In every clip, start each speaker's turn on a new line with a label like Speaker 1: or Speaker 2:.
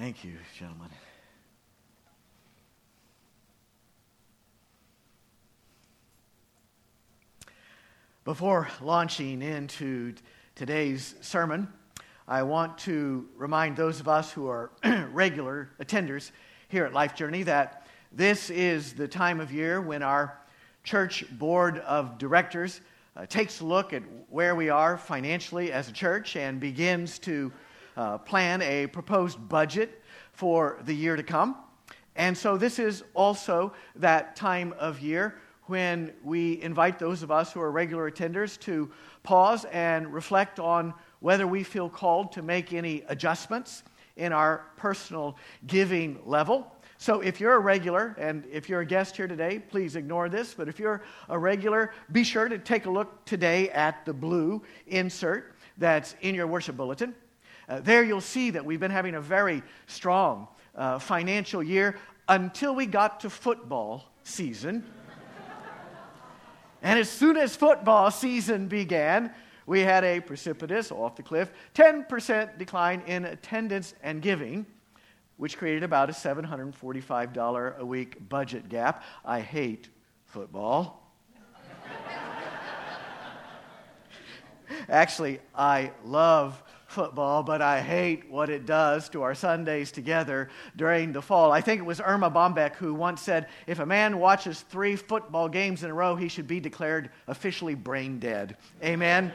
Speaker 1: Thank you, gentlemen. Before launching into today's sermon, I want to remind those of us who are regular attenders here at Life Journey that this is the time of year when our church board of directors takes a look at where we are financially as a church and begins to plan a proposed budget for the year to come. And so this is also that time of year when we invite those of us who are regular attenders to pause and reflect on whether we feel called to make any adjustments in our personal giving level. So if you're a regular, and if you're a guest here today, please ignore this, but if you're a regular, be sure to take a look today at the blue insert that's in your worship bulletin. There you'll see that we've been having a very strong financial year until we got to football season. And as soon as football season began, we had a precipitous, off the cliff, 10% decline in attendance and giving, which created about a $745 a week budget gap. I hate football. Actually, I love football, but I hate what it does to our Sundays together during the fall. I think it was Irma Bombeck who once said, if a man watches 3 football games in a row, he should be declared officially brain dead. Amen?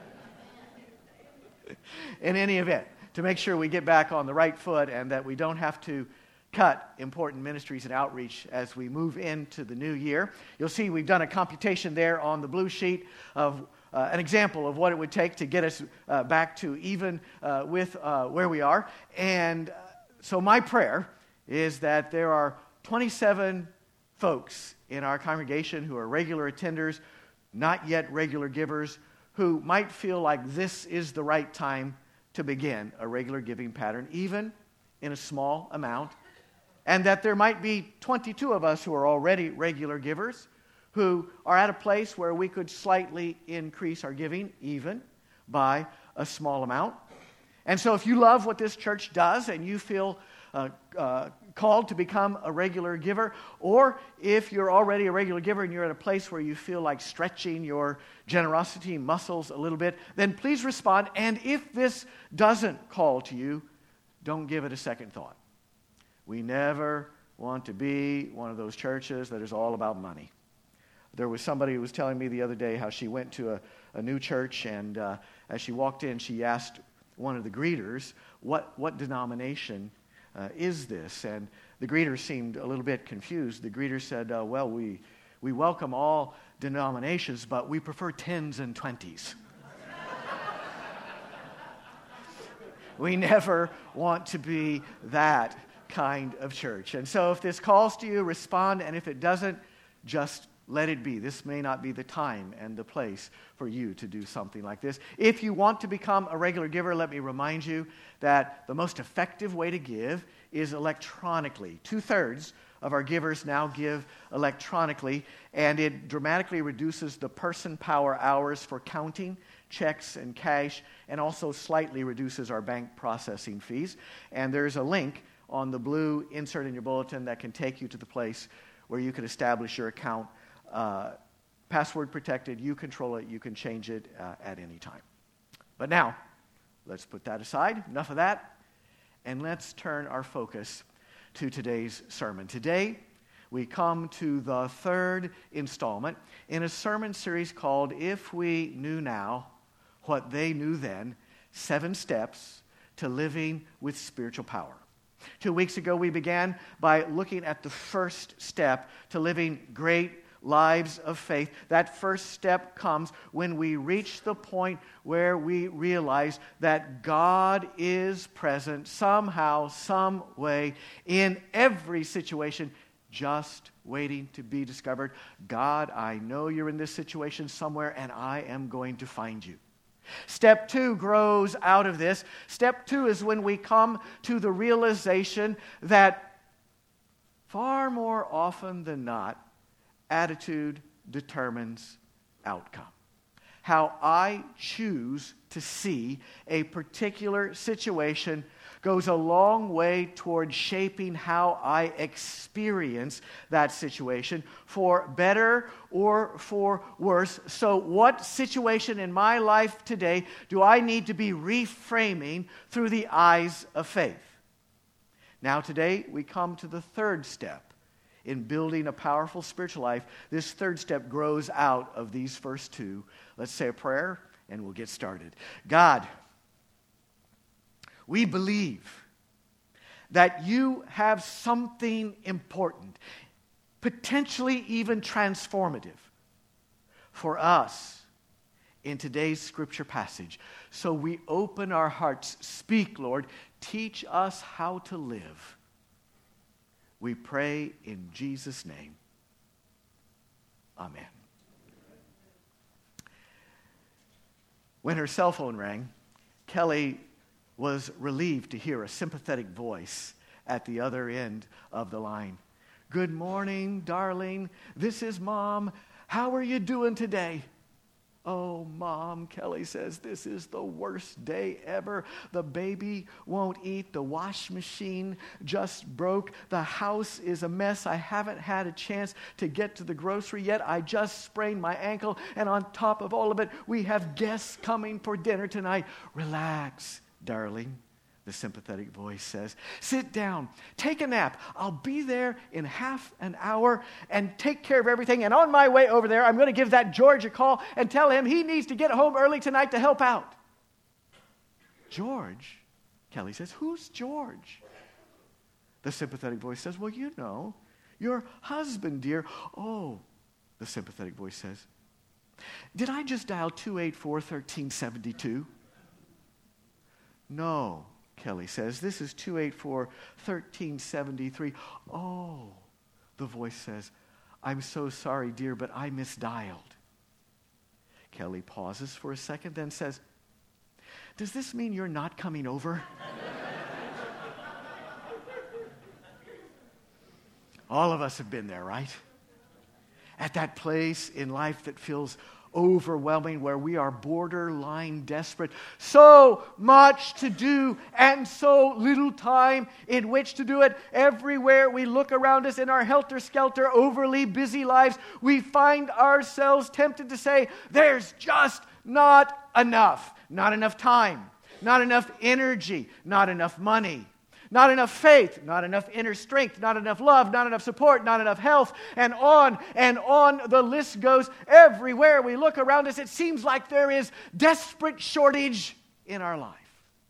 Speaker 1: In any event, to make sure we get back on the right foot and that we don't have to cut important ministries and outreach as we move into the new year, you'll see we've done a computation there on the blue sheet of an example of what it would take to get us back to even with where we are. And so my prayer is that there are 27 folks in our congregation who are regular attenders, not yet regular givers, who might feel like this is the right time to begin a regular giving pattern, even in a small amount, and that there might be 22 of us who are already regular givers who are at a place where we could slightly increase our giving, even by a small amount. And so if you love what this church does and you feel called to become a regular giver, or if you're already a regular giver and you're at a place where you feel like stretching your generosity muscles a little bit, then please respond. And if this doesn't call to you, don't give it a second thought. We never want to be one of those churches that is all about money. There was somebody who was telling me the other day how she went to a new church, and as she walked in, she asked one of the greeters, what denomination is this? And the greeter seemed a little bit confused. The greeter said, well, we welcome all denominations, but we prefer 10s and 20s. We never want to be that kind of church. And so if this calls to you, respond, and if it doesn't, just let it be. This may not be the time and the place for you to do something like this. If you want to become a regular giver, let me remind you that the most effective way to give is electronically. 2/3 of our givers now give electronically, and it dramatically reduces the person power hours for counting checks and cash, and also slightly reduces our bank processing fees. And there's a link on the blue insert in your bulletin that can take you to the place where you can establish your account. Password protected, you control it, you can change it at any time. But now, let's put that aside, enough of that, and let's turn our focus to today's sermon. Today, we come to the 3rd installment in a sermon series called If We Knew Now What They Knew Then, 7 Steps to Living with Spiritual Power. 2 weeks ago, we began by looking at the first step to living great lives of faith. That first step comes when we reach the point where we realize that God is present somehow, some way, in every situation, just waiting to be discovered. God, I know you're in this situation somewhere, and I am going to find you. Step 2 grows out of this. Step 2 is when we come to the realization that far more often than not, attitude determines outcome. How I choose to see a particular situation goes a long way toward shaping how I experience that situation, for better or for worse. So what situation in my life today do I need to be reframing through the eyes of faith? Now today we come to the third step in building a powerful spiritual life. This third step grows out of these first two. Let's say a prayer and we'll get started. God, we believe that you have something important, potentially even transformative, for us in today's scripture passage. So we open our hearts. Speak, Lord. Teach us how to live. We pray in Jesus' name. Amen. When her cell phone rang, Kelly was relieved to hear a sympathetic voice at the other end of the line. Good morning, darling. This is Mom. How are you doing today? Oh, Mom, Kelly says, this is the worst day ever. The baby won't eat. The wash machine just broke. The house is a mess. I haven't had a chance to get to the grocery yet. I just sprained my ankle. And on top of all of it, we have guests coming for dinner tonight. Relax, darling, the sympathetic voice says. Sit down. Take a nap. I'll be there in half an hour and take care of everything. And on my way over there, I'm going to give that George a call and tell him he needs to get home early tonight to help out. George? Kelly says, who's George? The sympathetic voice says, well, you know, your husband, dear. Oh, the sympathetic voice says, did I just dial 284-1372? No, Kelly says, this is 284-1373. Oh, the voice says, I'm so sorry, dear, but I misdialed. Kelly pauses for a second, then says, does this mean you're not coming over? All of us have been there, right? At that place in life that feels overwhelming, where we are borderline desperate. So much to do and so little time in which to do it. Everywhere we look around us in our helter-skelter, overly busy lives, we find ourselves tempted to say, there's just not enough. Not enough time, not enough energy, not enough money. Not enough faith, not enough inner strength, not enough love, not enough support, not enough health, and on the list goes. Everywhere we look around us, it seems like there is desperate shortage in our life.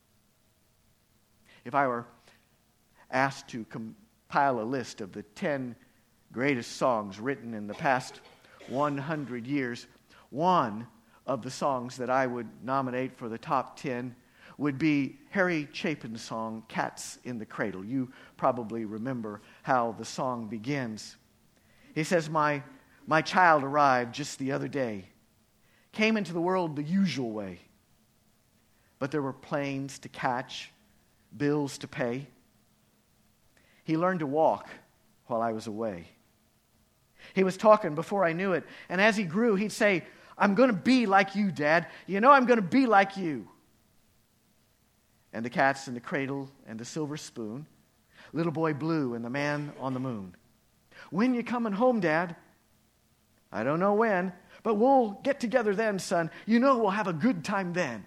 Speaker 1: If I were asked to compile a list of the 10 greatest songs written in the past 100 years, one of the songs that I would nominate for the top 10 would be Harry Chapin's song, Cats in the Cradle. You probably remember how the song begins. He says, my child arrived just the other day, came into the world the usual way, but there were planes to catch, bills to pay. He learned to walk while I was away. He was talking before I knew it, and as he grew, he'd say, I'm going to be like you, Dad. You know I'm going to be like you. And the cats in the cradle and the silver spoon, little boy blue and the man on the moon. When you coming home, Dad? I don't know when, but we'll get together then, son. You know we'll have a good time then.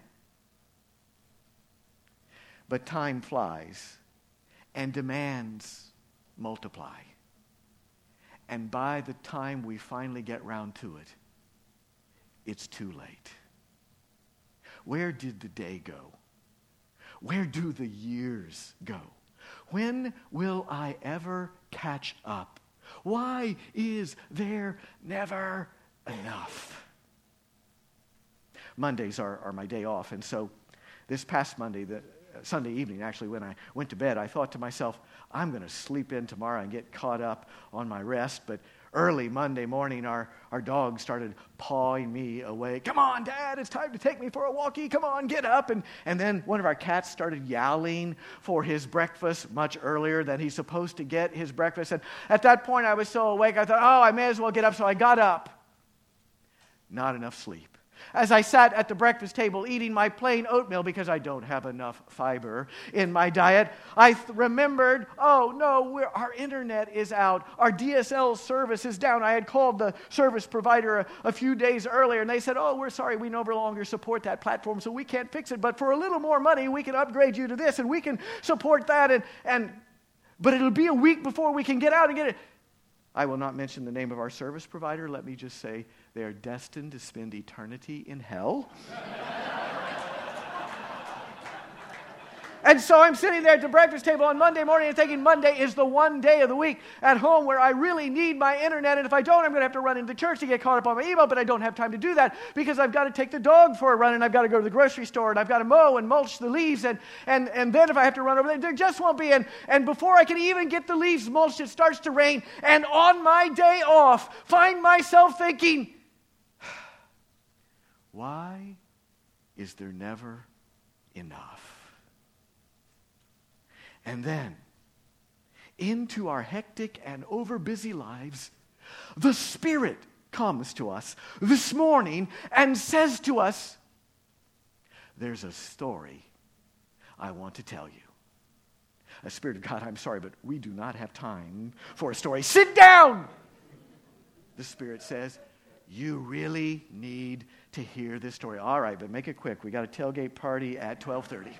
Speaker 1: But time flies and demands multiply. And by the time we finally get round to it, it's too late. Where did the day go? Where do the years go? When will I ever catch up? Why is there never enough? Mondays are my day off, and so this past Monday, Sunday evening, actually, when I went to bed, I thought to myself, I'm going to sleep in tomorrow and get caught up on my rest. But early Monday morning, our dog started pawing me awake. Come on, Dad, it's time to take me for a walkie. Come on, get up. And then one of our cats started yowling for his breakfast much earlier than he's supposed to get his breakfast. And at that point, I was so awake, I thought, I may as well get up. So I got up. Not enough sleep. As I sat at the breakfast table eating my plain oatmeal because I don't have enough fiber in my diet, I remembered, oh no, our internet is out. Our DSL service is down. I had called the service provider a few days earlier, and they said, oh, we're sorry, we no longer support that platform, so we can't fix it. But for a little more money, we can upgrade you to this, and we can support that. But it'll be a week before we can get out and get it. I will not mention the name of our service provider. Let me just say they are destined to spend eternity in hell. And so I'm sitting there at the breakfast table on Monday morning and thinking Monday is the one day of the week at home where I really need my internet. And if I don't, I'm going to have to run into church to get caught up on my email. But I don't have time to do that because I've got to take the dog for a run, and I've got to go to the grocery store, and I've got to mow and mulch the leaves. And then if I have to run over there just won't be. And before I can even get the leaves mulched, it starts to rain. And on my day off, find myself thinking, why is there never enough? And then, into our hectic and overbusy lives, the Spirit comes to us this morning and says to us, there's a story I want to tell you. Spirit of God, I'm sorry, but we do not have time for a story. Sit down! The Spirit says, you really need to hear this story. All right, but make it quick. We got a tailgate party at 12:30.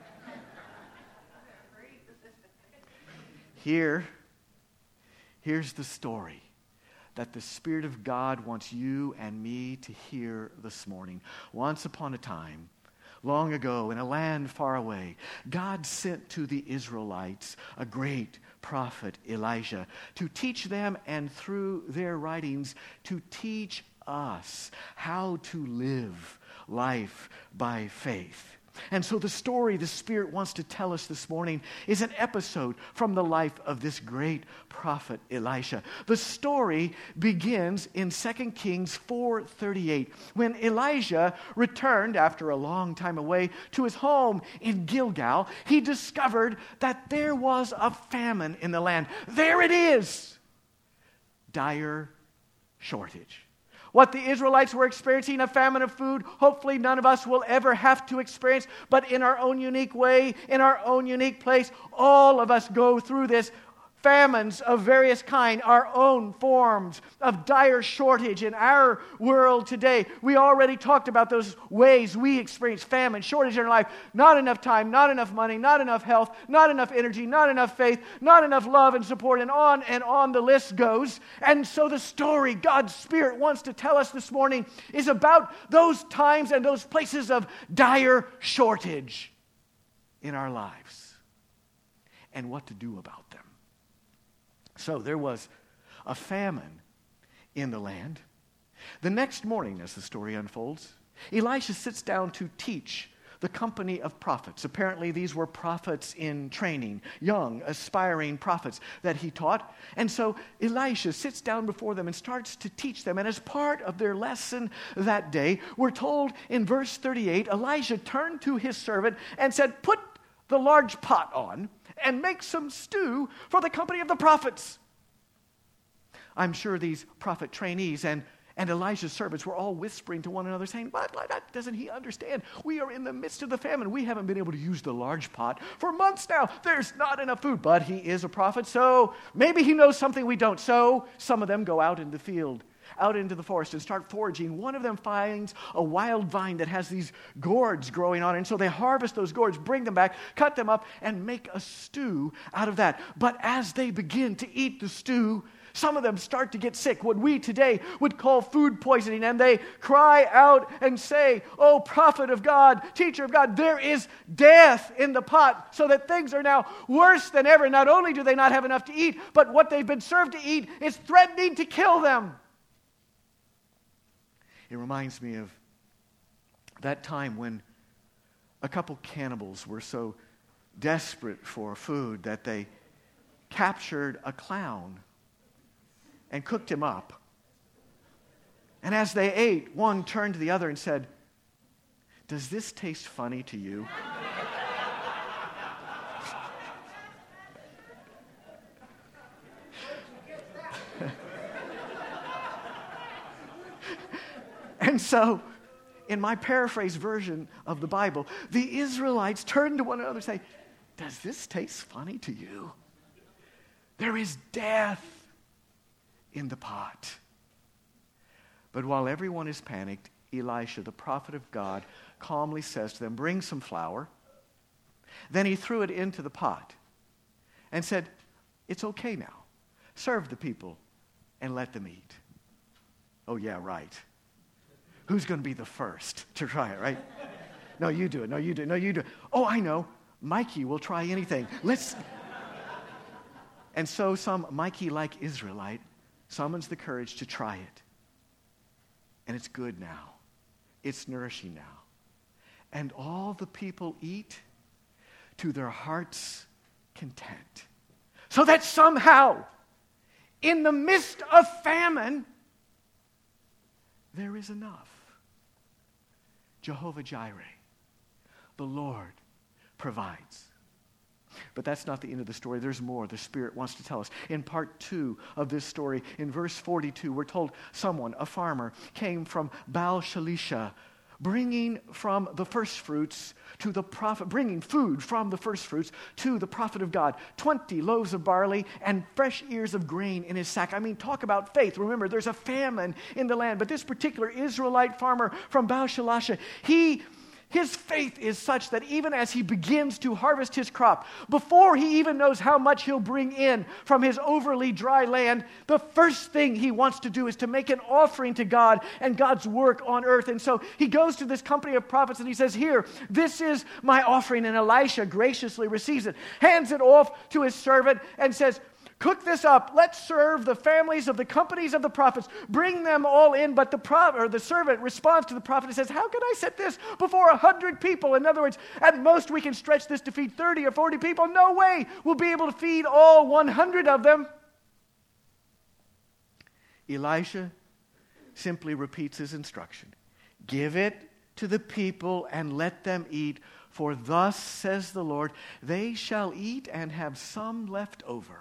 Speaker 1: Here's the story that the Spirit of God wants you and me to hear this morning. Once upon a time, long ago, in a land far away, God sent to the Israelites a great prophet, Elijah, to teach them and through their writings to teach us how to live life by faith. And so the story the Spirit wants to tell us this morning is an episode from the life of this great prophet Elisha. The story begins in 2 Kings 4:38 when Elijah returned after a long time away to his home in Gilgal. He discovered that there was a famine in the land. There it is. Dire shortage. What the Israelites were experiencing, a famine of food, hopefully none of us will ever have to experience, but in our own unique way, in our own unique place, all of us go through this. Famines of various kind, our own forms of dire shortage in our world today. We already talked about those ways we experience famine, shortage in our life. Not enough time, not enough money, not enough health, not enough energy, not enough faith, not enough love and support, and on the list goes. And so the story God's Spirit wants to tell us this morning is about those times and those places of dire shortage in our lives and what to do about them. So there was a famine in the land. The next morning, as the story unfolds, Elisha sits down to teach the company of prophets. Apparently, these were prophets in training, young, aspiring prophets that he taught. And so Elisha sits down before them and starts to teach them. And as part of their lesson that day, we're told in verse 38, Elisha turned to his servant and said, put the large pot on and make some stew for the company of the prophets. I'm sure these prophet trainees and Elijah's servants were all whispering to one another saying, but doesn't he understand? We are in the midst of the famine. We haven't been able to use the large pot for months now. There's not enough food, but he is a prophet, so maybe he knows something we don't. So some of them go out in the field, out into the forest and start foraging. One of them finds a wild vine that has these gourds growing on it. And so they harvest those gourds, bring them back, cut them up, and make a stew out of that. But as they begin to eat the stew, some of them start to get sick, what we today would call food poisoning, and they cry out and say, oh, prophet of God, teacher of God, there is death in the pot, so that things are now worse than ever. Not only do they not have enough to eat, but what they've been served to eat is threatening to kill them. It reminds me of that time when a couple cannibals were so desperate for food that they captured a clown and cooked him up. And as they ate, one turned to the other and said, does this taste funny to you? And so in my paraphrase version of the Bible, the Israelites turned to one another and say, does this taste funny to you? There is death in the pot. But while everyone is panicked, Elisha, the prophet of God, calmly says to them, bring some flour. Then he threw it into the pot and said, it's okay now. Serve the people and let them eat. Oh, yeah, right. Who's going to be the first to try it, right? No, you do it. No, you do it. No, you do it. Oh, I know. Mikey will try anything. And so some Mikey-like Israelite summons the courage to try it. And it's good now. It's nourishing now. And all the people eat to their heart's content. So that somehow, in the midst of famine, there is enough. Jehovah Jireh, the Lord, provides. But that's not the end of the story. There's more the Spirit wants to tell us. In part 2 of this story, in verse 42, we're told someone, a farmer, came from Baal Shalisha, bringing from the first fruits to the prophet, bringing food from the first fruits to the prophet of God. 20 loaves of barley and fresh ears of grain in his sack. I mean, talk about faith. Remember, there's a famine in the land. But this particular Israelite farmer from Baal Shalisha, his faith is such that even as he begins to harvest his crop, before he even knows how much he'll bring in from his overly dry land, the first thing he wants to do is to make an offering to God and God's work on earth. And so he goes to this company of prophets and he says, here, this is my offering. And Elisha graciously receives it, hands it off to his servant and says, cook this up. Let's serve the families of the companies of the prophets. Bring them all in. But the servant responds to the prophet and says, how can I set this before 100 people? In other words, at most we can stretch this to feed 30 or 40 people. No way we'll be able to feed all 100 of them. Elisha simply repeats his instruction. Give it to the people and let them eat. For thus says the Lord, they shall eat and have some left over.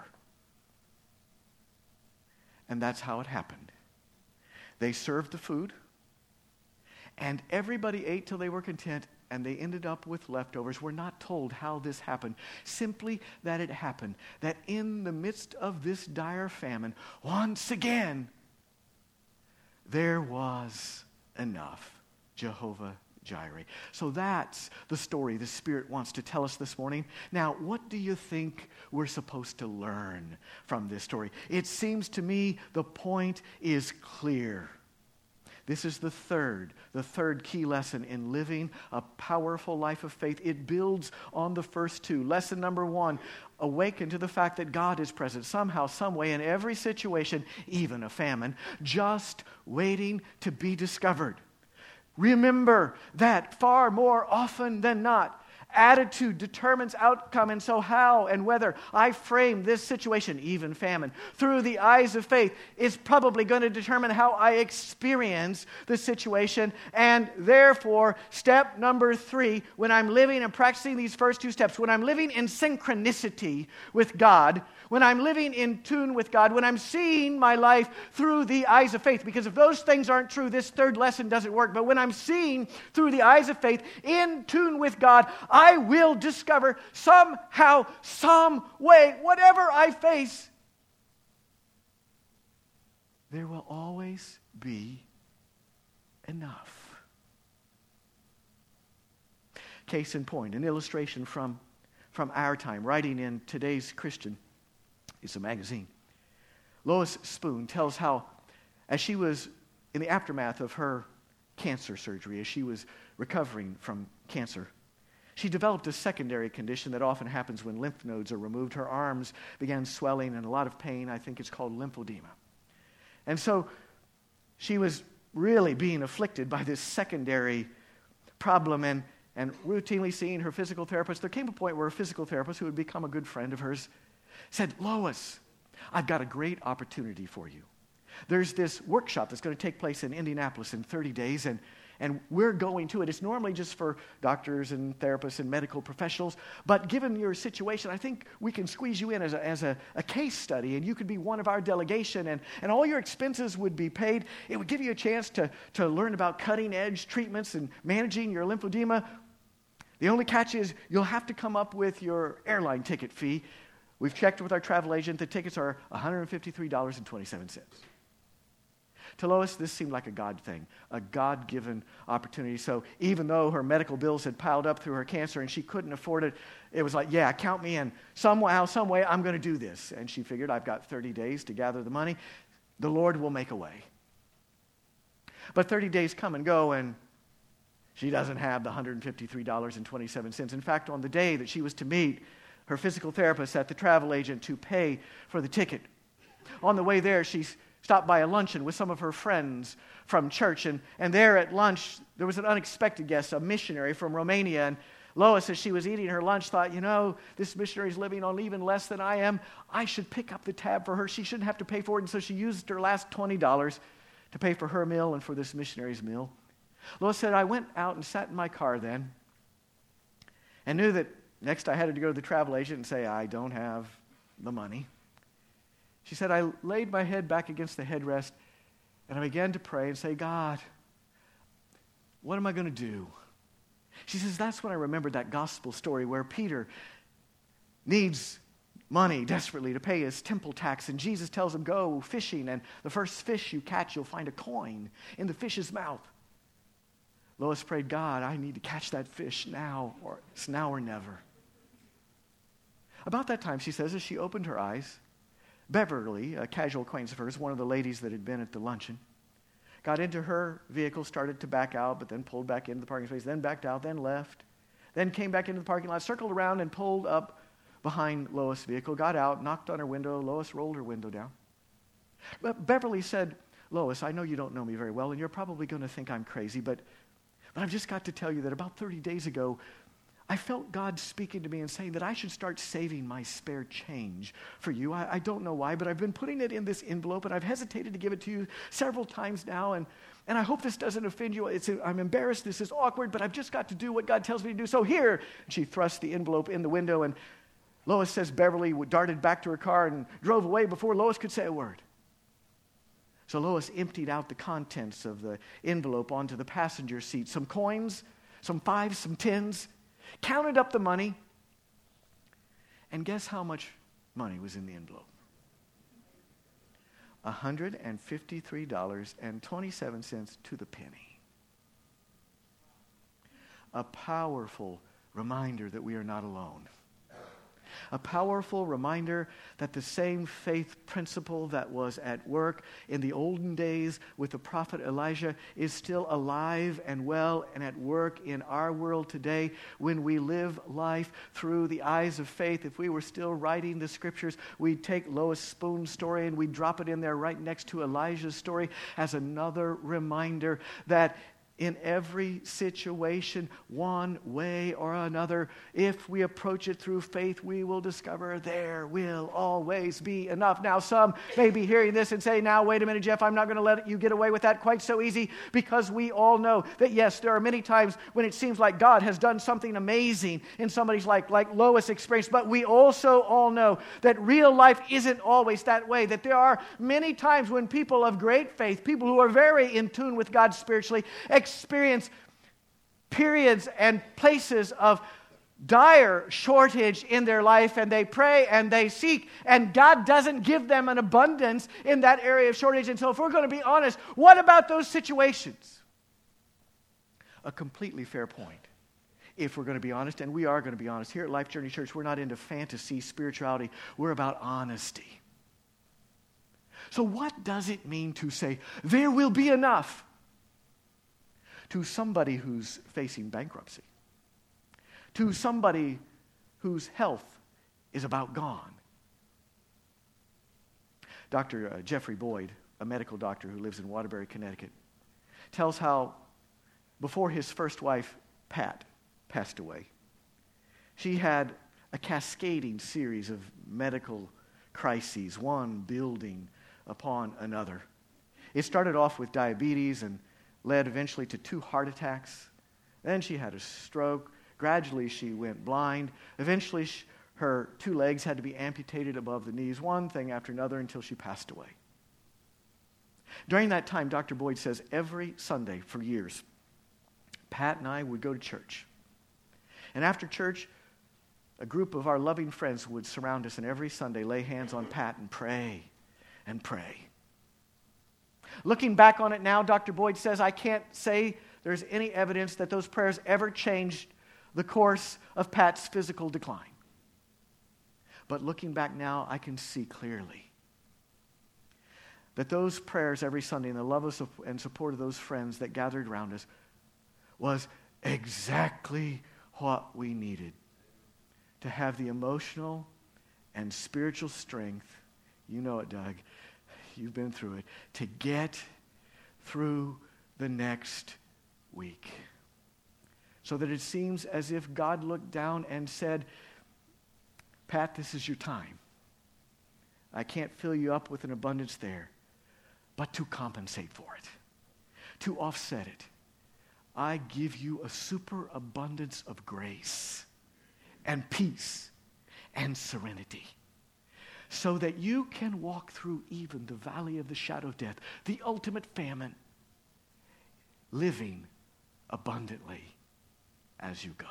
Speaker 1: And that's how it happened. They served the food, and everybody ate till they were content, and they ended up with leftovers. We're not told how this happened, simply that it happened. That in the midst of this dire famine, once again, there was enough. Jehovah Jireh. So that's the story the Spirit wants to tell us this morning. Now, what do you think we're supposed to learn from this story? It seems to me the point is clear. This is the third key lesson in living a powerful life of faith. It builds on the first two. Lesson number 1, awaken to the fact that God is present somehow, some way in every situation, even a famine, just waiting to be discovered. Remember that far more often than not, attitude determines outcome. And so how and whether I frame this situation, even famine, through the eyes of faith is probably going to determine how I experience the situation. And therefore, step number 3, when I'm living and practicing these first 2 steps, when I'm living in synchronicity with God, when I'm living in tune with God, when I'm seeing my life through the eyes of faith, because if those things aren't true, this third lesson doesn't work. But when I'm seeing through the eyes of faith, in tune with God, I will discover somehow, some way, whatever I face, there will always be enough. Case in point, an illustration from our time, writing in Today's Christian. It's a magazine. Lois Spoon tells how, as she was in the aftermath of her cancer surgery, as she was recovering from cancer, she developed a secondary condition that often happens when lymph nodes are removed. Her arms began swelling and a lot of pain. I think it's called lymphedema. And so she was really being afflicted by this secondary problem and routinely seeing her physical therapist. There came a point where a physical therapist, who had become a good friend of hers, said, Lois, I've got a great opportunity for you. There's this workshop that's going to take place in Indianapolis in 30 days, and and we're going to it. It's normally just for doctors and therapists and medical professionals, but given your situation, I think we can squeeze you in as a case study, and you could be one of our delegation, and all your expenses would be paid. It would give you a chance to learn about cutting-edge treatments and managing your lymphedema. The only catch is you'll have to come up with your airline ticket fee. We've checked with our travel agent. The tickets are $153.27. To Lois, this seemed like a God thing, a God-given opportunity. So even though her medical bills had piled up through her cancer and she couldn't afford it, it was like, yeah, count me in. Somehow, some way, I'm going to do this. And she figured, I've got 30 days to gather the money. The Lord will make a way. But 30 days come and go, and she doesn't have the $153.27. In fact, on the day that she was to meet her physical therapist at the travel agent to pay for the ticket, on the way there, she stopped by a luncheon with some of her friends from church. And there at lunch, there was an unexpected guest, a missionary from Romania. And Lois, as she was eating her lunch, thought, this missionary's living on even less than I am. I should pick up the tab for her. She shouldn't have to pay for it. And so she used her last $20 to pay for her meal and for this missionary's meal. Lois said, I went out and sat in my car then and knew that next I had to go to the travel agent and say, I don't have the money. She said, I laid my head back against the headrest and I began to pray and say, God, what am I going to do? She says, that's when I remembered that gospel story where Peter needs money desperately to pay his temple tax, and Jesus tells him, go fishing, and the first fish you catch, you'll find a coin in the fish's mouth. Lois prayed, God, I need to catch that fish now, or it's now or never. About that time, she says, as she opened her eyes, Beverly, a casual acquaintance of hers, one of the ladies that had been at the luncheon, got into her vehicle, started to back out, but then pulled back into the parking space, then backed out, then left, then came back into the parking lot, circled around and pulled up behind Lois' vehicle, got out, knocked on her window. Lois rolled her window down. But Beverly said, Lois, I know you don't know me very well, and you're probably going to think I'm crazy, but I've just got to tell you that about 30 days ago, I felt God speaking to me and saying that I should start saving my spare change for you. I don't know why, but I've been putting it in this envelope, and I've hesitated to give it to you several times now, and I hope this doesn't offend you. I'm embarrassed. This is awkward, but I've just got to do what God tells me to do. So here, and she thrust the envelope in the window, and Lois says Beverly darted back to her car and drove away before Lois could say a word. So Lois emptied out the contents of the envelope onto the passenger seat. Some coins, some 5s, some 10s, counted up the money, and guess how much money was in the envelope? $153.27 to the penny. A powerful reminder that we are not alone. A powerful reminder that the same faith principle that was at work in the olden days with the prophet Elijah is still alive and well and at work in our world today when we live life through the eyes of faith. If we were still writing the scriptures, we'd take Lois Spoon's story and we'd drop it in there right next to Elijah's story as another reminder that in every situation, one way or another, if we approach it through faith, we will discover there will always be enough. Now, some may be hearing this and say, now, wait a minute, Jeff, I'm not going to let you get away with that quite so easy, because we all know that, yes, there are many times when it seems like God has done something amazing in somebody's life, like Lois experienced, but we also all know that real life isn't always that way, that there are many times when people of great faith, people who are very in tune with God spiritually, experience periods and places of dire shortage in their life, and they pray and they seek, and God doesn't give them an abundance in that area of shortage. And so if we're going to be honest, what about those situations? A completely fair point. If we're going to be honest, and we are going to be honest. Here at Life Journey Church, we're not into fantasy spirituality. We're about honesty. So what does it mean to say, there will be enough, to somebody who's facing bankruptcy, to somebody whose health is about gone? Dr. Jeffrey Boyd, a medical doctor who lives in Waterbury, Connecticut, tells how before his first wife, Pat, passed away, she had a cascading series of medical crises, one building upon another. It started off with diabetes, and led eventually to 2 heart attacks. Then she had a stroke. Gradually, she went blind. Eventually, her 2 legs had to be amputated above the knees, one thing after another, until she passed away. During that time, Dr. Boyd says, every Sunday for years, Pat and I would go to church. And after church, a group of our loving friends would surround us and every Sunday lay hands on Pat and pray and pray. Looking back on it now, Dr. Boyd says, I can't say there's any evidence that those prayers ever changed the course of Pat's physical decline. But looking back now, I can see clearly that those prayers every Sunday and the love and support of those friends that gathered around us was exactly what we needed to have the emotional and spiritual strength, you know it, Doug, you've been through it, to get through the next week. So that it seems as if God looked down and said, Pat, this is your time. I can't fill you up with an abundance there, but to compensate for it, to offset it, I give you a superabundance of grace and peace and serenity, so that you can walk through even the valley of the shadow of death, the ultimate famine, living abundantly as you go.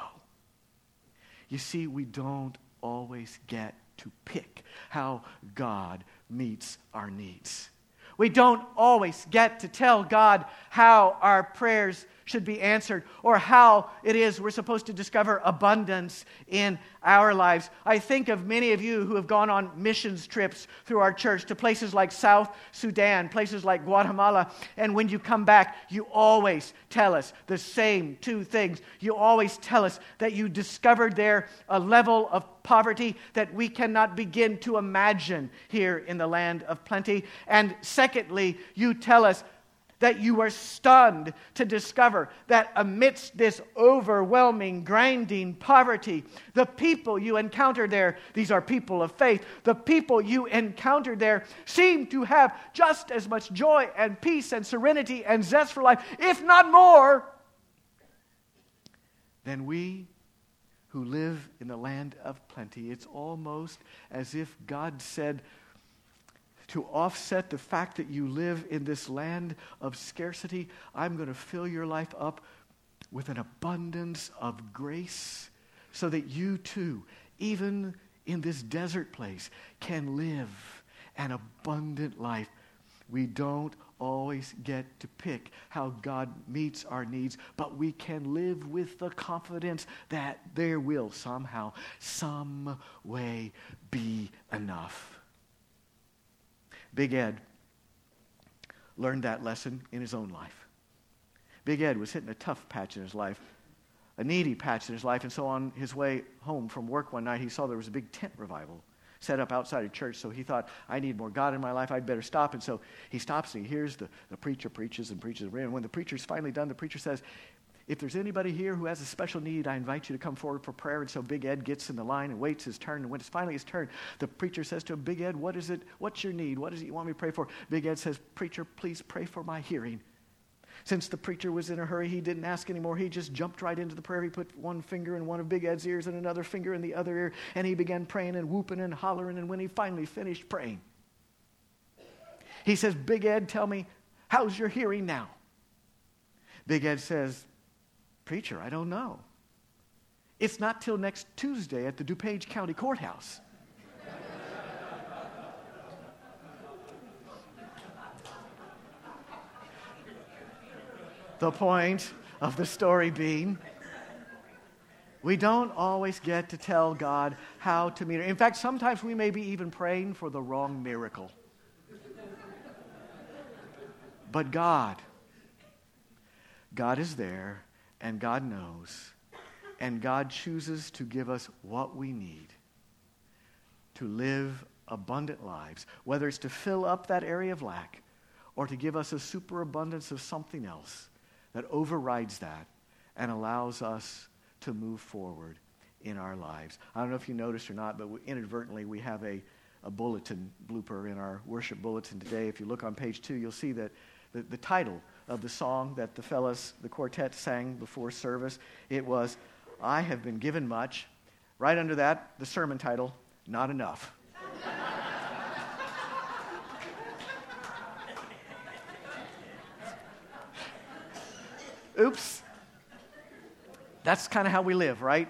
Speaker 1: You see, we don't always get to pick how God meets our needs. We don't always get to tell God how our prayers should be answered or how it is we're supposed to discover abundance in our lives. I think of many of you who have gone on missions trips through our church to places like South Sudan, places like Guatemala, and when you come back, you always tell us the same 2 things. You always tell us that you discovered there a level of poverty that we cannot begin to imagine here in the land of plenty. And secondly, you tell us that you were stunned to discover that amidst this overwhelming, grinding poverty, the people you encountered there, these are people of faith, the people you encountered there seem to have just as much joy and peace and serenity and zest for life, if not more, than we who live in the land of plenty. It's almost as if God said, to offset the fact that you live in this land of scarcity, I'm going to fill your life up with an abundance of grace so that you too, even in this desert place, can live an abundant life. We don't always get to pick how God meets our needs, but we can live with the confidence that there will somehow, some way be enough. Big Ed learned that lesson in his own life. Big Ed was hitting a tough patch in his life, a needy patch in his life, and so on his way home from work one night, he saw there was a big tent revival set up outside of church, so he thought, I need more God in my life, I'd better stop. And so he stops and he hears the preacher preaches and preaches. And when the preacher's finally done, the preacher says, if there's anybody here who has a special need, I invite you to come forward for prayer. And so Big Ed gets in the line and waits his turn. And when it's finally his turn, the preacher says to him, Big Ed, what is it? What's your need? What is it you want me to pray for? Big Ed says, preacher, please pray for my hearing. Since the preacher was in a hurry, he didn't ask anymore. He just jumped right into the prayer. He put one finger in one of Big Ed's ears and another finger in the other ear. And he began praying and whooping and hollering. And when he finally finished praying, he says, Big Ed, tell me, how's your hearing now? Big Ed says, preacher, I don't know. It's not till next Tuesday at the DuPage County Courthouse. The point of the story being, we don't always get to tell God how to meet her. In fact, sometimes we may be even praying for the wrong miracle. But God is there, and God knows, and God chooses to give us what we need to live abundant lives, whether it's to fill up that area of lack or to give us a superabundance of something else that overrides that and allows us to move forward in our lives. I don't know if you noticed or not, but inadvertently we have a bulletin blooper in our worship bulletin today. If you look on page 2, you'll see that the title of the song that the quartet sang before service. It was, I have been given much. Right under that, the sermon title, Not Enough. Oops. That's kind of how we live, right?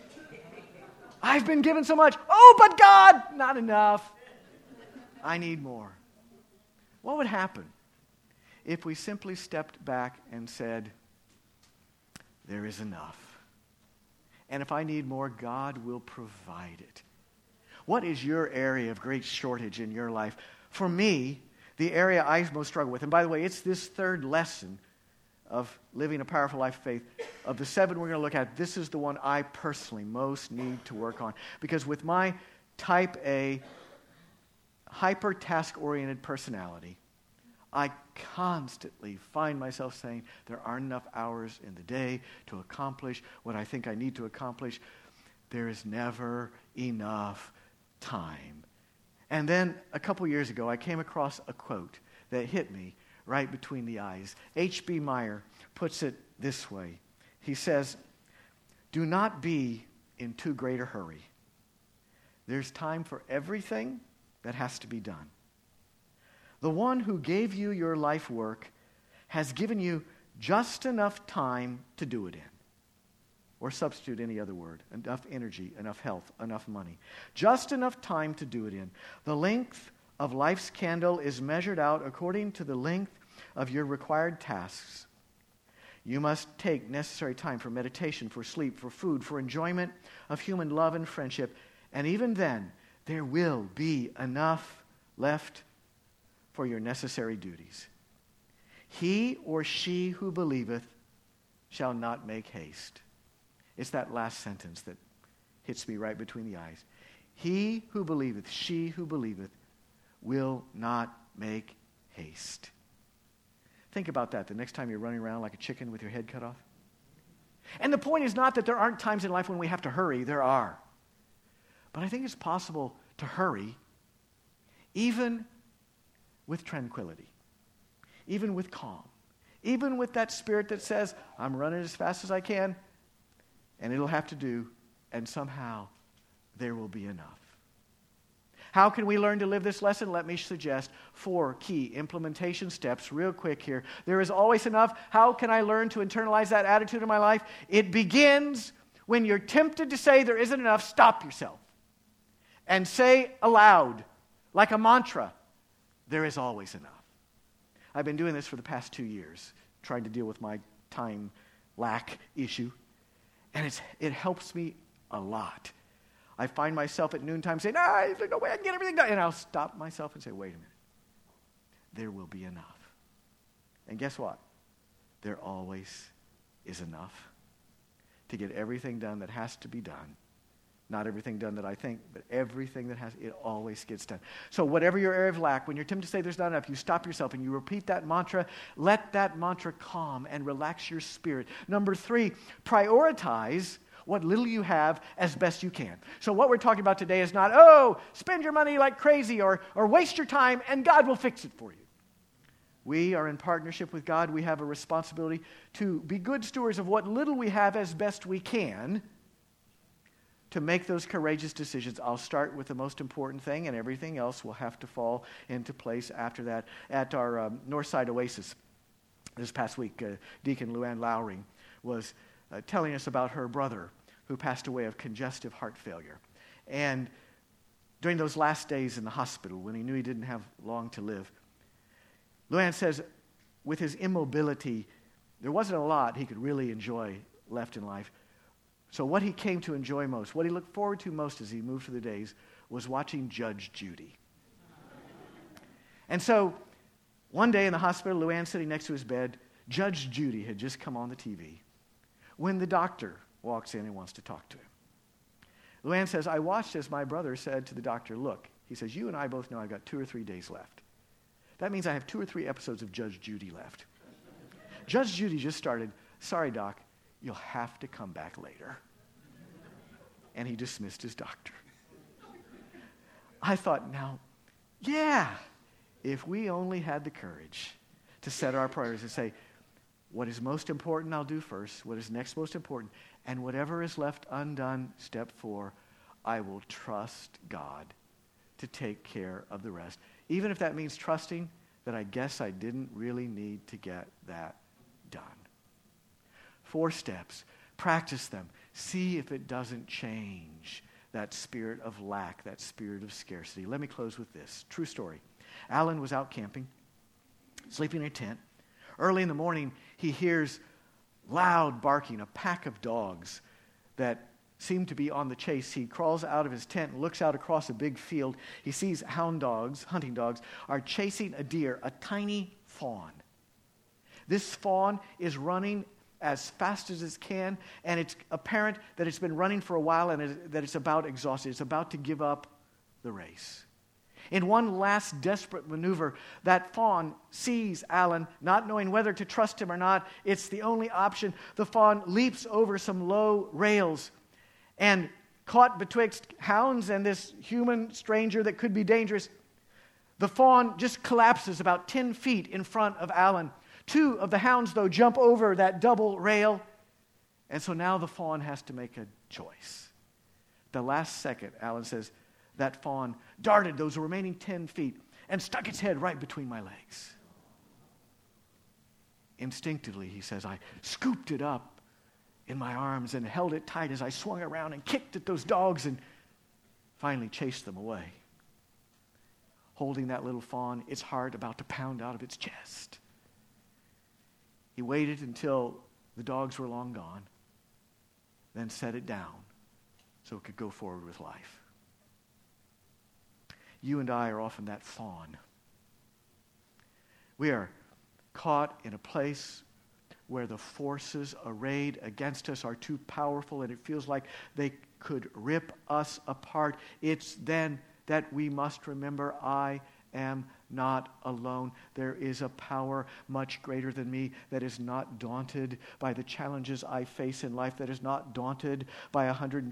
Speaker 1: I've been given so much. Oh, but God, not enough. I need more. What would happen if we simply stepped back and said, there is enough? And if I need more, God will provide it. What is your area of great shortage in your life? For me, the area I most struggle with, and by the way, it's this third lesson of living a powerful life of faith. Of the 7 we're going to look at, this is the one I personally most need to work on. Because with my type A, hyper-task-oriented personality, I constantly find myself saying there aren't enough hours in the day to accomplish what I think I need to accomplish. There is never enough time. And then a couple years ago, I came across a quote that hit me right between the eyes. H.B. Meyer puts it this way. He says, do not be in too great a hurry. There's time for everything that has to be done. The one who gave you your life work has given you just enough time to do it in. Or substitute any other word. Enough energy, enough health, enough money. Just enough time to do it in. The length of life's candle is measured out according to the length of your required tasks. You must take necessary time for meditation, for sleep, for food, for enjoyment of human love and friendship. And even then, there will be enough left for your necessary duties. He or she who believeth shall not make haste. It's that last sentence that hits me right between the eyes. He who believeth, she who believeth, will not make haste. Think about that the next time you're running around like a chicken with your head cut off. And the point is not that there aren't times in life when we have to hurry. There are. But I think it's possible to hurry even with tranquility, even with calm, even with that spirit that says, I'm running as fast as I can, and it'll have to do, and somehow there will be enough. How can we learn to live this lesson? Let me suggest 4 key implementation steps real quick here. There is always enough. How can I learn to internalize that attitude in my life? It begins when you're tempted to say there isn't enough, stop yourself. And say aloud, like a mantra, there is always enough. I've been doing this for the past 2 years, trying to deal with my time lack issue. And it helps me a lot. I find myself at noontime saying, there's no way I can get everything done. And I'll stop myself and say, wait a minute. There will be enough. And guess what? There always is enough to get everything done that has to be done. Not everything done that I think, but everything it always gets done. So whatever your area of lack, when you're tempted to say there's not enough, you stop yourself and you repeat that mantra. Let that mantra calm and relax your spirit. Number 3, prioritize what little you have as best you can. So what we're talking about today is not, spend your money like crazy or waste your time and God will fix it for you. We are in partnership with God. We have a responsibility to be good stewards of what little we have as best we can to make those courageous decisions. I'll start with the most important thing, and everything else will have to fall into place after that. At our Northside Oasis this past week, Deacon Luann Lowry was telling us about her brother who passed away of congestive heart failure. And during those last days in the hospital, when he knew he didn't have long to live, Luann says with his immobility, there wasn't a lot he could really enjoy left in life. So what he came to enjoy most, what he looked forward to most as he moved through the days, was watching Judge Judy. And so one day in the hospital, Luann sitting next to his bed, Judge Judy had just come on the TV when the doctor walks in and wants to talk to him. Luann says, I watched as my brother said to the doctor, look, he says, you and I both know I've got 2 or 3 days left. That means I have 2 or 3 episodes of Judge Judy left. Judge Judy just started, sorry, doc, you'll have to come back later. And he dismissed his doctor. I thought, now, if we only had the courage to set our priorities and say, what is most important, I'll do first. What is next most important? And whatever is left undone, step 4, I will trust God to take care of the rest. Even if that means trusting that I guess I didn't really need to get that done. 4 steps. Practice them. See if it doesn't change that spirit of lack, that spirit of scarcity. Let me close with this. True story. Alan was out camping, sleeping in a tent. Early in the morning, he hears loud barking, a pack of dogs that seem to be on the chase. He crawls out of his tent and looks out across a big field. He sees hound dogs, hunting dogs, are chasing a deer, a tiny fawn. This fawn is running as fast as it can, and it's apparent that it's been running for a while and that it's about exhausted. It's about to give up the race. In one last desperate maneuver, that fawn sees Alan, not knowing whether to trust him or not. It's the only option. The fawn leaps over some low rails and, caught betwixt hounds and this human stranger that could be dangerous, the fawn just collapses about 10 feet in front of Alan. 2 of the hounds, though, jump over that double rail. And so now the fawn has to make a choice. The last second, Alan says, that fawn darted those remaining 10 feet and stuck its head right between my legs. Instinctively, he says, I scooped it up in my arms and held it tight as I swung around and kicked at those dogs and finally chased them away. Holding that little fawn, its heart about to pound out of its chest. He waited until the dogs were long gone, then set it down so it could go forward with life. You and I are often that fawn. We are caught in a place where the forces arrayed against us are too powerful and it feels like they could rip us apart. It's then that we must remember, I am not alone. There is a power much greater than me that is not daunted by the challenges I face in life, that is not daunted by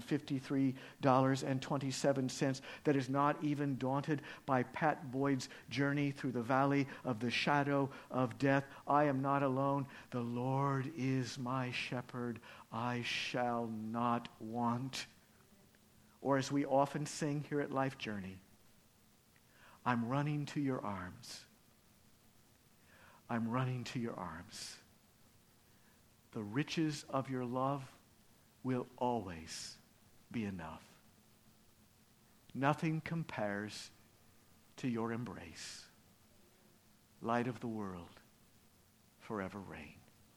Speaker 1: $153.27, that is not even daunted by Pat Boyd's journey through the valley of the shadow of death. I am not alone. The Lord is my shepherd. I shall not want. Or as we often sing here at Life Journey, I'm running to your arms. I'm running to your arms. The riches of your love will always be enough. Nothing compares to your embrace. Light of the world, forever reign.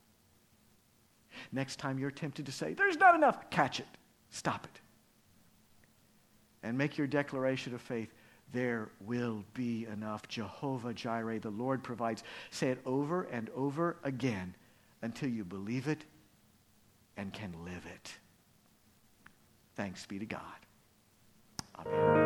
Speaker 1: Next time you're tempted to say, there's not enough, catch it. Stop it. And make your declaration of faith. There will be enough. Jehovah Jireh, the Lord provides. Say it over and over again until you believe it and can live it. Thanks be to God. Amen.